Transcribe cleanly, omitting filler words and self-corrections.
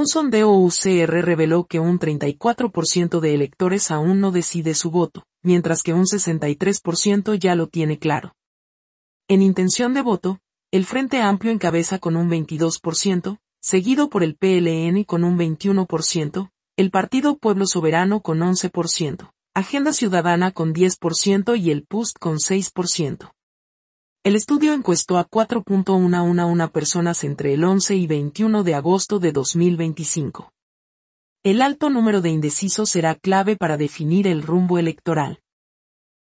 Un sondeo UCR reveló que un 34% de electores aún no decide su voto, mientras que un 63% ya lo tiene claro. En intención de voto, el Frente Amplio encabeza con un 22%, seguido por el PLN con un 21%, el Partido Pueblo Soberano con 11%, Agenda Ciudadana con 10% y el PUST con 6%. El estudio encuestó a 4.111 personas entre el 11 y 21 de agosto de 2025. El alto número de indecisos será clave para definir el rumbo electoral.